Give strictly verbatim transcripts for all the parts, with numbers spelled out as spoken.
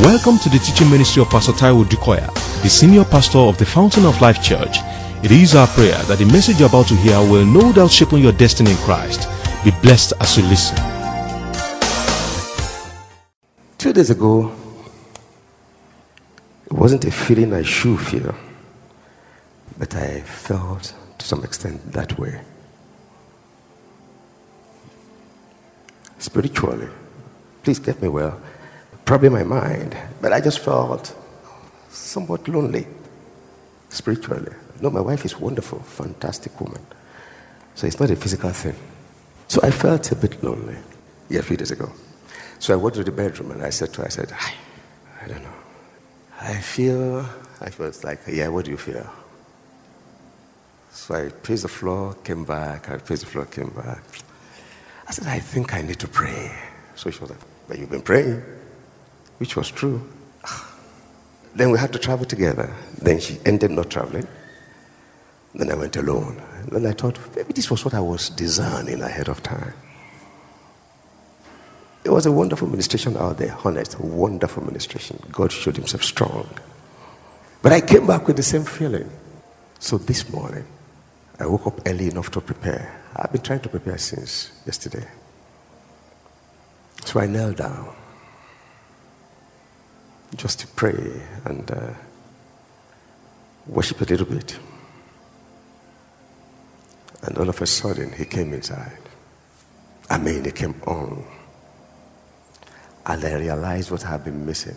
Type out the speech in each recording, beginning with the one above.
Welcome to the teaching ministry of Pastor Taiwo Dukoya, the senior pastor of the Fountain of Life Church. It is our prayer that the message you're about to hear will no doubt shape your destiny in Christ. Be blessed as you listen. Two days ago, it wasn't a feeling I should feel, but I felt to some extent that way. Spiritually, please get me well, probably my mind, but I just felt somewhat lonely spiritually. No, my wife is wonderful, fantastic woman. So it's not a physical thing. So I felt a bit lonely, yeah, a few days ago. So I went to the bedroom and I said to her, I said, I, I don't know. I feel, I felt like, yeah, what do you feel? So I paced the floor, came back, I paced the floor, came back. I said, I think I need to pray. So she was like, but you've been praying, which was true. Then we had to travel together. Then she ended not traveling. Then I went alone. Then I thought, maybe this was what I was designing ahead of time. It was a wonderful ministration out there, honest, a wonderful ministration. God showed himself strong. But I came back with the same feeling. So this morning, I woke up early enough to prepare. I've been trying to prepare since yesterday. So I knelt down just to pray and uh, worship a little bit. And all of a sudden, he came inside. I mean, he came on. And I realized what I had been missing.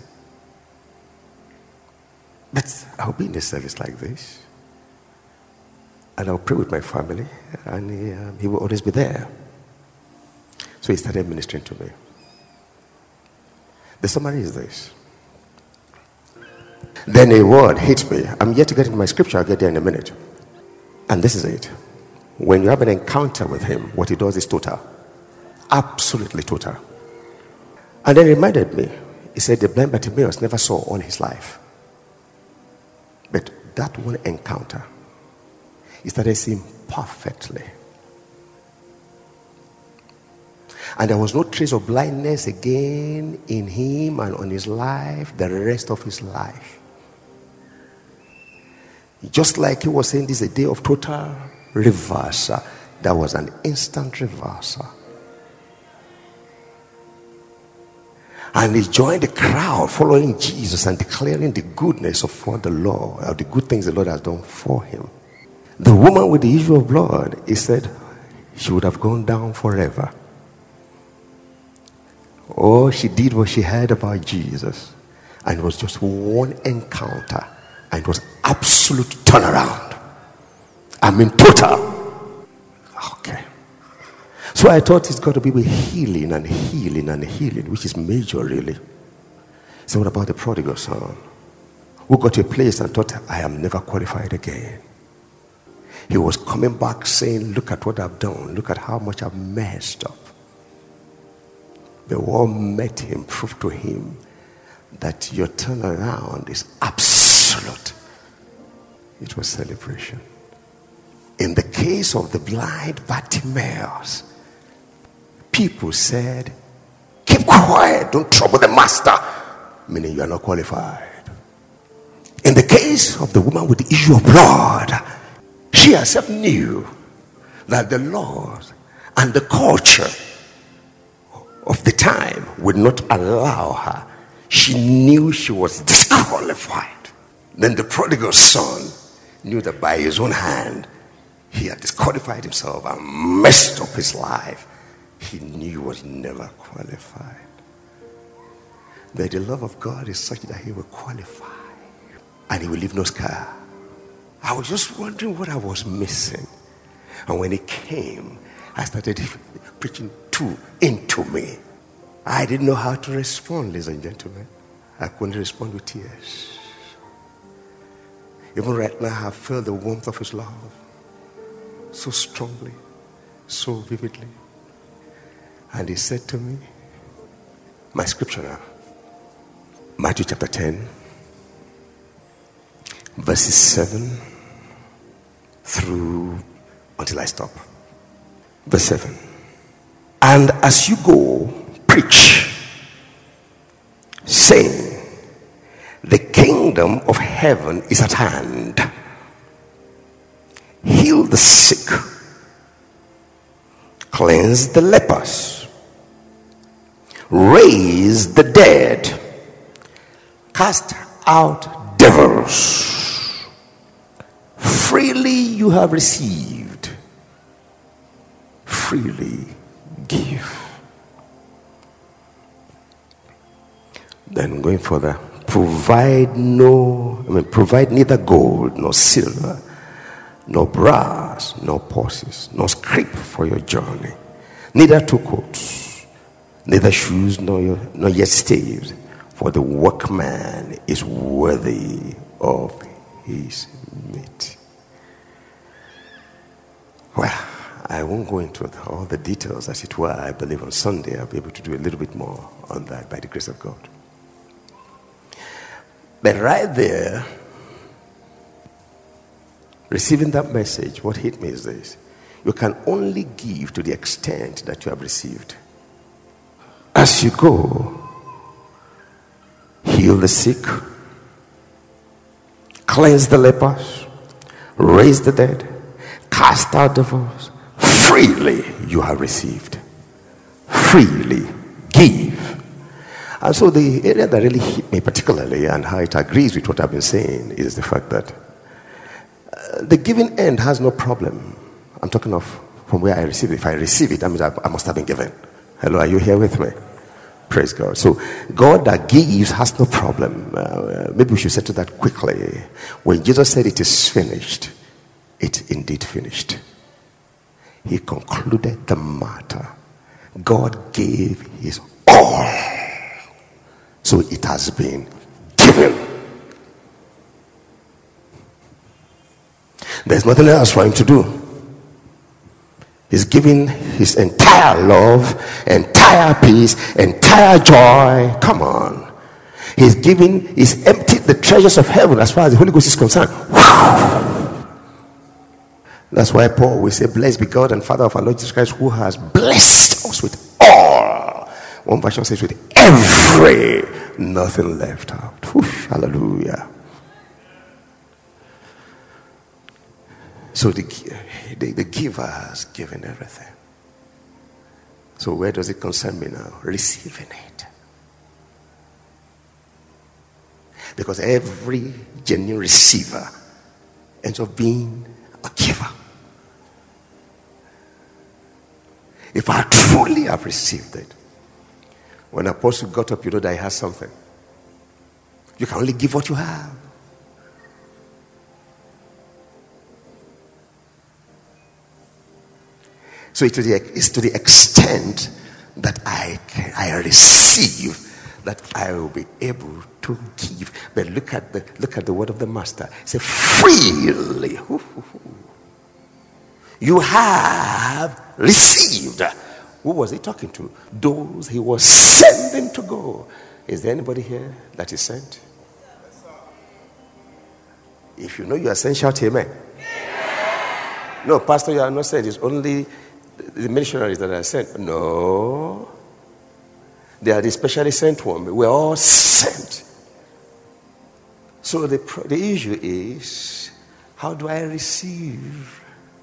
But I'll be in a service like this. And I'll pray with my family. And he, um, he will always be there. So he started ministering to me. The summary is this. Then a word hits me. I'm yet to get into my scripture. I'll get there in a minute. And this is it. When you have an encounter with him, what he does is total. Absolutely total. And then he reminded me, he said the blind Bartimaeus never saw all his life. But that one encounter, he started seeing perfectly. And there was no trace of blindness again in him and on his life, the rest of his life. Just like he was saying, this is a day of total reversal. That was an instant reversal. And he joined the crowd following Jesus and declaring the goodness of what the Lord, or the good things the Lord has done for him. The woman with the issue of blood, he said she would have gone down forever. Oh, she did what she heard about Jesus. And it was just one encounter. And it was absolute turnaround. I mean, total. Okay. So I thought it's got to be with healing and healing and healing, which is major, really. So what about the prodigal son? Who got to a place and thought, I am never qualified again. He was coming back saying, look at what I've done. Look at how much I've messed up. The world met him, proved to him that your turnaround is absolute. It was celebration. In the case of the blind Bartimaeus, people said, keep quiet, don't trouble the master, meaning you are not qualified. In the case of the woman with the issue of blood, she herself knew that the Lord and the culture of the time would not allow her. She knew she was disqualified. Then the prodigal son knew that by his own hand he had disqualified himself and messed up his life. He knew he was never qualified. That the love of God is such that he will qualify and he will leave no scar. I was just wondering what I was missing. And when he came, I started preaching to into me. I didn't know how to respond, ladies and gentlemen. I couldn't respond with tears. Even right now, I feel the warmth of his love so strongly, so vividly. And he said to me, my scripture now, Matthew chapter ten, verses seven through until I stop. Verse seven. And as you go, preach, saying, kingdom of heaven is at hand. Heal the sick, cleanse the lepers, raise the dead, cast out devils. Freely you have received, freely give. Then going further, provide no, I mean, provide neither gold nor silver, nor brass, nor purses, nor scrip for your journey, neither two coats, neither shoes, nor, your, nor yet staves, for the workman is worthy of his meat. Well, I won't go into all the details, as it were. I believe on Sunday I'll be able to do a little bit more on that by the grace of God. But right there, receiving that message, what hit me is this: you can only give to the extent that you have received. As you go, heal the sick, cleanse the lepers, raise the dead, cast out devils. Freely you have received, freely give. And so the area that really hit me particularly, and how it agrees with what I've been saying, is the fact that uh, the giving end has no problem. I'm talking of from where I receive it. If I receive it, that means I, I must have been given. Hello, are you here with me? Praise God. So God that gives has no problem. Uh, maybe we should settle that quickly. When Jesus said it is finished, it indeed finished. He concluded the matter. God gave his all. So it has been given. There's nothing else for him to do. He's giving his entire love, entire peace, entire joy. Come on. He's giving, he's emptied the treasures of heaven as far as the Holy Ghost is concerned. That's why Paul will say, blessed be God and Father of our Lord Jesus Christ, who has blessed us with all. One version says with every, nothing left out. Whoosh, hallelujah. So the, the, the giver has given everything. So where does it concern me now? Receiving it. Because every genuine receiver ends up being a giver. If I truly have received it, when Apostle got up, you know that he has something. You can only give what you have. So it's to the, it's to the extent that I, I receive that I will be able to give. But look at the look at the word of the master. Say freely. You have received. Who was he talking to? Those he was sending to go. Is there anybody here that is sent? If you know you are sent, shout amen. Amen. No, Pastor, you are not sent. It's only the missionaries that are sent. No. They are the specially sent one. We're all sent. So the, the issue is, how do I receive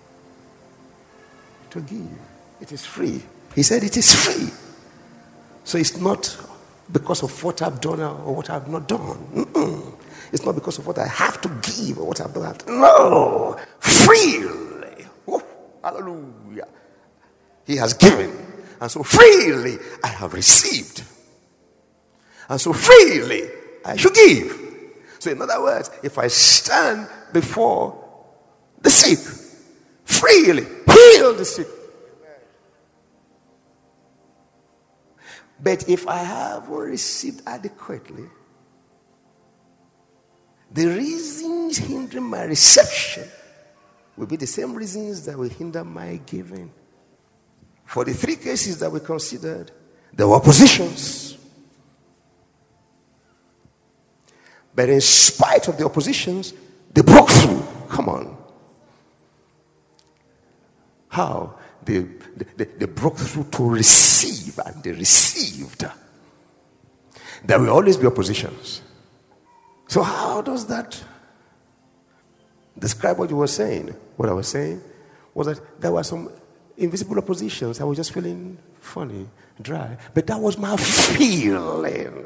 to give? It is free. He said it is free. So it's not because of what I've done or what I've not done. Mm-mm. It's not because of what I have to give or what I don't have to. No. Freely. Oh, hallelujah. He has given. And so freely I have received. And so freely I should give. So in other words, if I stand before the sick, freely heal the sick. But if I haven't received adequately, the reasons hindering my reception will be the same reasons that will hinder my giving. For the three cases that we considered, there were oppositions. But in spite of the oppositions, they broke through. Come on. How? They, they, they broke through to receive, and they received. There will always be oppositions. So how does that describe what you were saying? What I was saying was that there were some invisible oppositions. I was just feeling funny, dry. But that was my feeling.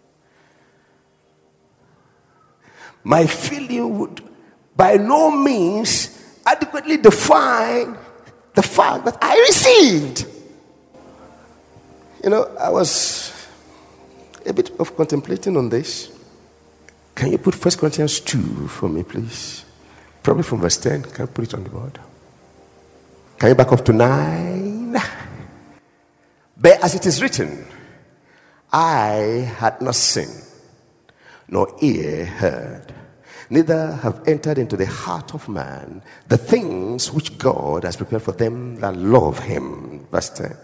My feeling would by no means adequately define the fact that I received. You know, I was a bit of contemplating on this. Can you put First Corinthians two for me, please? Probably from verse ten. Can you put it on the board? Can you back up to nine? But as it is written, I had not seen, nor ear heard, neither have entered into the heart of man the things which God has prepared for them that love him. Verse ten.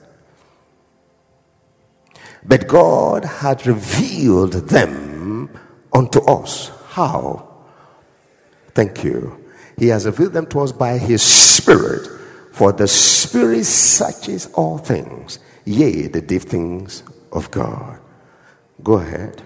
But God had revealed them unto us. How? Thank you. He has revealed them to us by his Spirit. For the Spirit searches all things, yea, the deep things of God. Go ahead.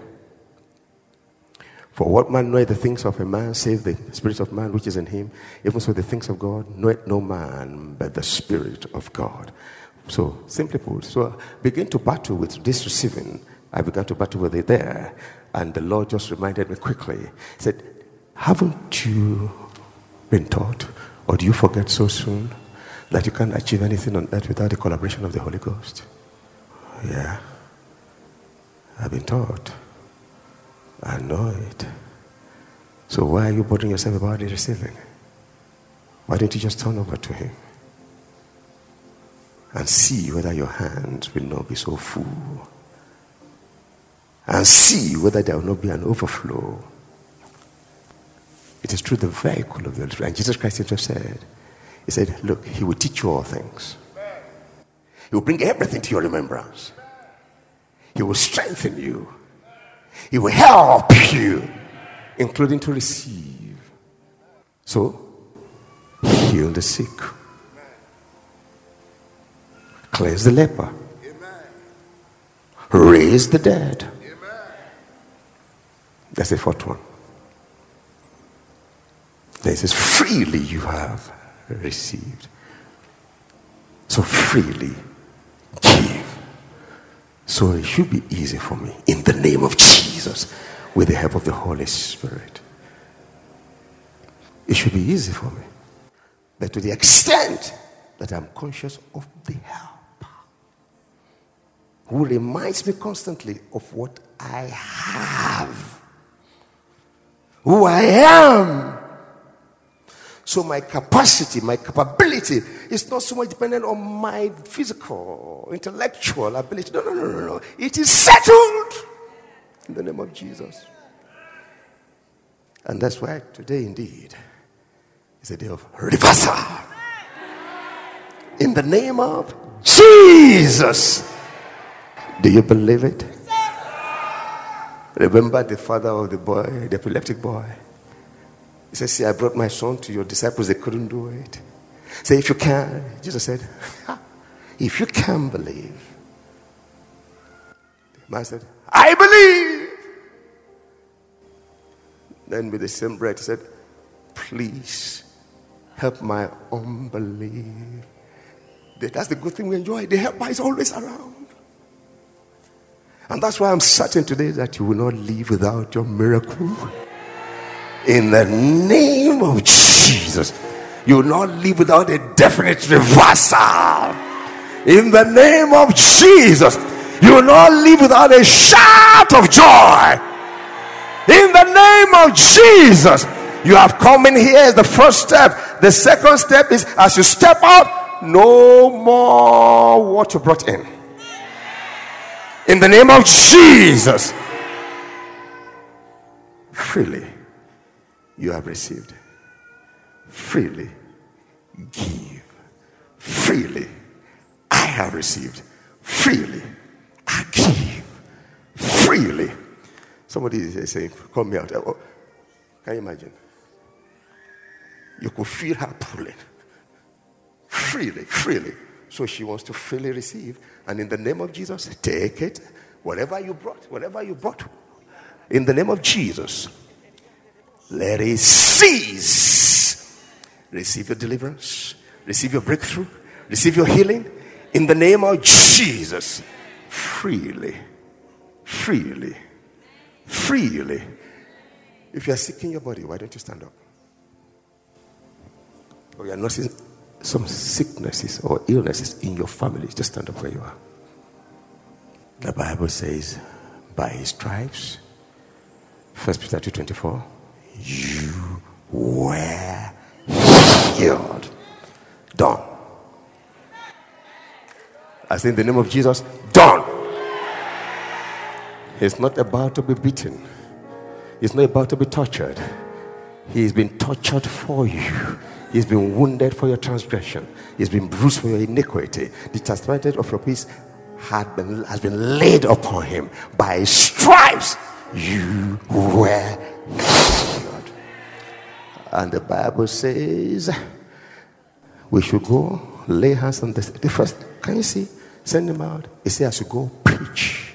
For what man knoweth the things of a man, save the spirit of man which is in him? Even so the things of God knoweth no man but the Spirit of God. So, simply put, so begin to battle with this receiving. I began to battle with it there. And the Lord just reminded me quickly. He said, haven't you been taught, or do you forget so soon, that you can't achieve anything on earth without the collaboration of the Holy Ghost? Yeah. I've been taught. I know it. So why are you bothering yourself about the receiving? Why don't you just turn over to him and see whether your hands will not be so full, and see whether there will not be an overflow? It is through the vehicle of the Holy Spirit. And Jesus Christ himself said, he said, look, he will teach you all things. He will bring everything to your remembrance. He will strengthen you. He will help you, including to receive. So, heal the sick. Cleanse the leper. Raise the dead. That's the fourth one. Then it says, freely you have received. So freely give. So it should be easy for me, in the name of Jesus, with the help of the Holy Spirit. It should be easy for me. But to the extent that I'm conscious of the help, who reminds me constantly of what I have, who I am. So my capacity, my capability is not so much dependent on my physical, intellectual ability. No, no, no, no, no. It is settled in the name of Jesus. And that's why today indeed is a day of reversal. In the name of Jesus. Do you believe it? Remember the father of the boy, the epileptic boy. He said, see, I brought my son to your disciples. They couldn't do it. Say, if you can. Jesus said, if you can believe. The man said, I believe. Then with the same breath, he said, please help my unbelief. That's the good thing we enjoy. The helper is always around. And that's why I'm certain today that you will not leave without your miracle. In the name of Jesus, you will not live without a definite reversal. In the name of Jesus, you will not live without a shout of joy. In the name of Jesus, you have come in here as the first step. The second step is as you step out, no more what you brought in. In the name of Jesus, freely you have received. Freely give. Freely I have received. Freely I give. Freely. Somebody is saying, call me out. Oh, can you imagine? You could feel her pulling. Freely, freely. So she wants to freely receive. And in the name of Jesus, take it. Whatever you brought, whatever you brought. In the name of Jesus. Let it cease. Receive your deliverance. Receive your breakthrough. Receive your healing. In the name of Jesus. Freely. Freely. Freely. If you are sick in your body, why don't you stand up? Or you are nursing some sicknesses or illnesses in your family, just stand up where you are. The Bible says, by his stripes, First Peter two twenty-four, you were healed. Done. I say in the name of Jesus, done. He's not about to be beaten. He's not about to be tortured. He's been tortured for you. He's been wounded for your transgression. He's been bruised for your iniquity. The chastisement of your peace had been, has been laid upon him. By his stripes, you were healed. And the Bible says, we should go lay hands on the, the first. Can you see? Send him out. He says, I should go preach.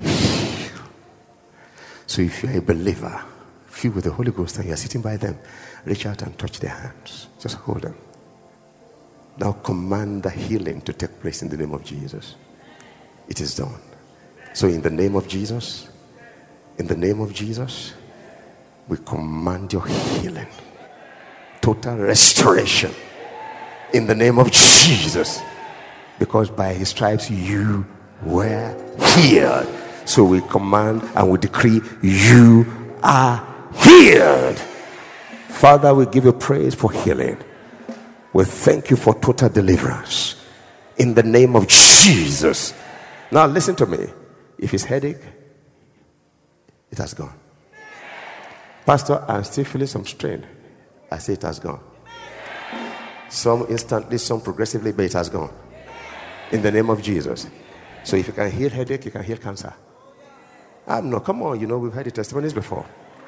So if you're a believer, filled with the Holy Ghost, and you're sitting by them, reach out and touch their hands. Just hold them. Now command the healing to take place in the name of Jesus. It is done. So in the name of Jesus, in the name of Jesus, we command your healing. Total restoration. In the name of Jesus. Because by his stripes you were healed. So we command and we decree you are healed. Father, we give you praise for healing. We thank you for total deliverance. In the name of Jesus. Now listen to me. If it's headache, it has gone. Pastor, I'm still feeling some strain. I say it has gone. Some instantly, some progressively, but it has gone. In the name of Jesus. So if you can heal headache, you can heal cancer. I'm not, come on, you know, we've had the testimonies before.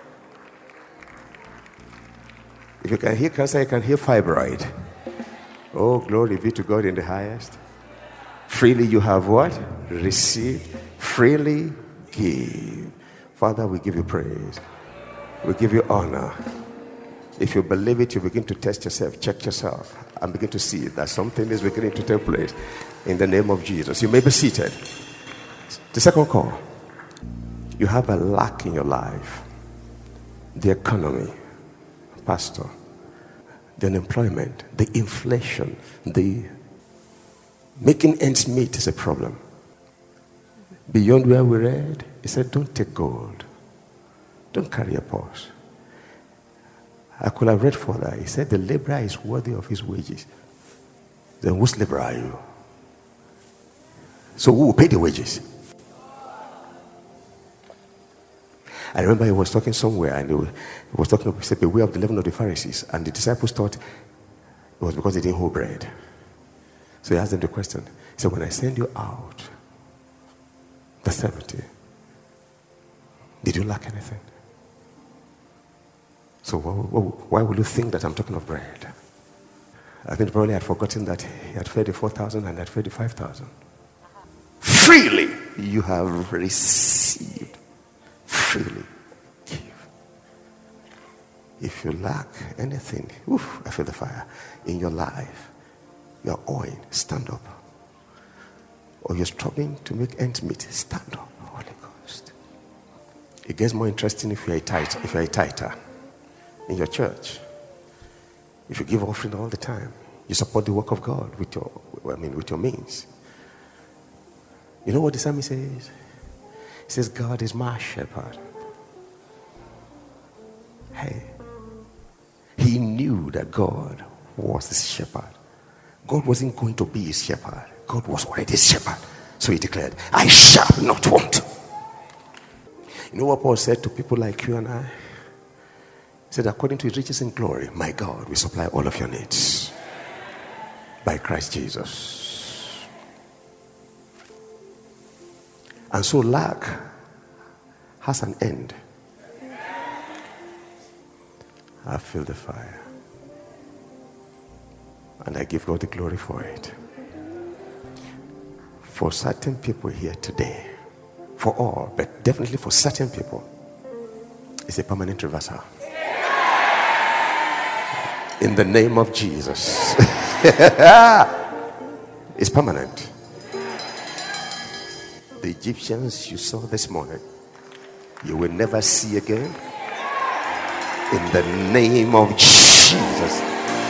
If you can heal cancer, you can heal fibroid. Oh, glory be to God in the highest. Freely you have what? Receive. Freely give. Father, we give you praise. We give you honor. If you believe it, you begin to test yourself, check yourself, and begin to see that something is beginning to take place in the name of Jesus. You may be seated. The second call. You have a lack in your life. The economy, pastor, the unemployment, the inflation, the making ends meet is a problem. Beyond where we read, he said, don't take gold. Don't carry a purse. I could have read further. He said, the laborer is worthy of his wages. Then whose laborer are you? So who will pay the wages? I remember he was talking somewhere and he was, he was talking, he said, beware of the leaven of the Pharisees. And the disciples thought it was because they didn't hold bread. So he asked them the question. He said, when I send you out, the seventy, did you lack anything? So why will you think that I'm talking of bread? I think probably I had forgotten that he had fed the four thousand and had fed the five thousand. Freely you have received. Freely give. If you lack anything, oof, I feel the fire in your life, you're owing, stand up. Or you're struggling to make ends meet, stand up. Holy Ghost. It gets more interesting if you're a tither, if you're a tither in your church. If you give offering all the time, you support the work of God with your, I mean, with your means. You know what the psalmist says? He says, God is my shepherd. Hey, he knew that God was his shepherd. God wasn't going to be his shepherd. God was already his shepherd. So he declared, I shall not want. You know what Paul said to people like you and I? He said, according to his riches in glory, my God will supply all of your needs by Christ Jesus. And so lack has an end. I feel the fire. And I give God the glory for it. For certain people here today, for all, but definitely for certain people, it's a permanent reversal. In the name of Jesus. It's permanent. The Egyptians you saw this morning, you will never see again. In the name of Jesus.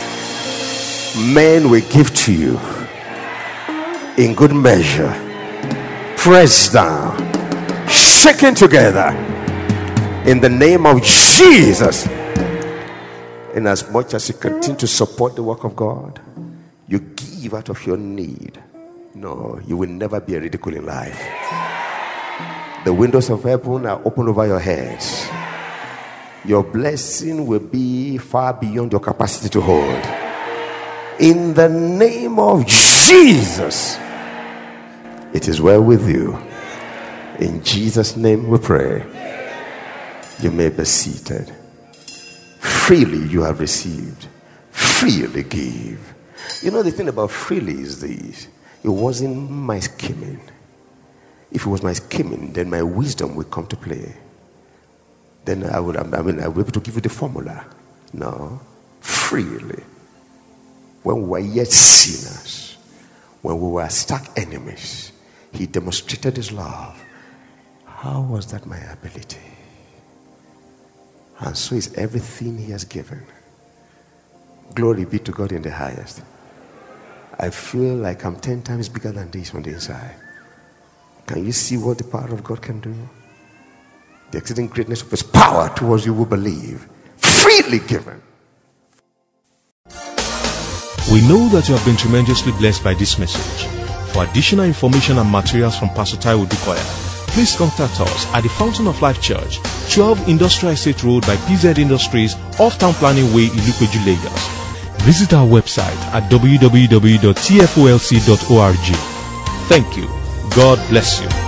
Men will give to you in good measure, pressed down, shaken together, in the name of Jesus. In as much as you continue to support the work of God, you give out of your need. No, you will never be a ridicule in life. The windows of heaven are open over your heads. Your blessing will be far beyond your capacity to hold. In the name of Jesus, it is well with you. In Jesus' name we pray. You may be seated. Freely you have received, freely give. You know, the thing about freely is this: it wasn't my scheming. If it was my scheming, then my wisdom would come to play. Then I would, I mean, I would be able to give you the formula. No, freely. When we were yet sinners, when we were stark enemies, he demonstrated his love. How was that my ability? And so is everything he has given. Glory be to God in the highest. I feel like I'm ten times bigger than this on the inside. Can you see what the power of God can do? The exceeding greatness of his power towards you who believe. Freely given. We know that you have been tremendously blessed by this message. For additional information and materials from Pastor Taiwo Odukoya, please contact us at the Fountain of Life Church, twelve Industrial Estate Road by P Z Industries, off Town Planning Way, Ilupeju, Lagos. Visit our website at w w w dot t f o l c dot org. Thank you. God bless you.